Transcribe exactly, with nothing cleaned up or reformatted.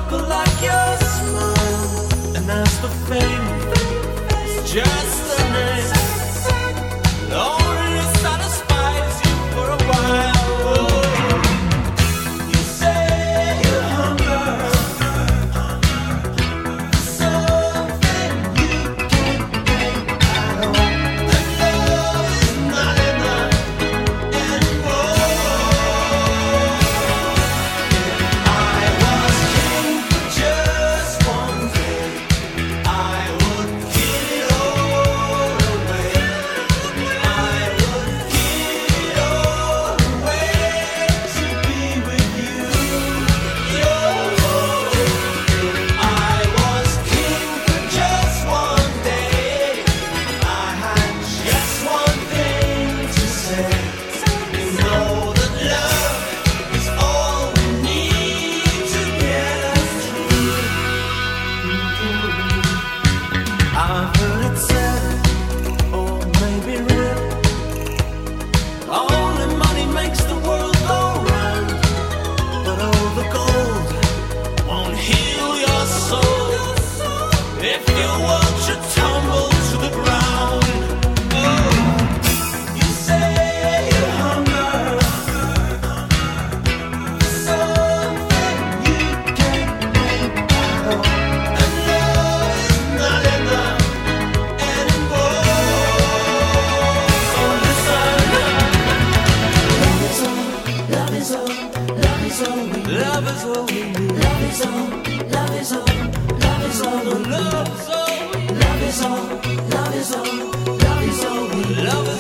sparkle like your smile. And as for fame, it's just a name. It only satisfies you for a while. You say you hunger for something you can't make at all. And love is not enough anymore. If I was king for just one day, I would give it all away. I would give it all away to be with you. If I was king for just one day, I had just one thing to say. You know that love is all we need to get us through. I've heard it said, or maybe real, only money makes the world go round. But all the gold won't heal your soul if your world should tumble to the ground. Oh, you say you hunger for something you can't make at all. And love is not enough anymore. So listen, Love is all, love is all, love is all we need. love is all we need. Love is all, love is all, love is all we need. Love is all we need. Love is all, love is all, love is all we need. Love is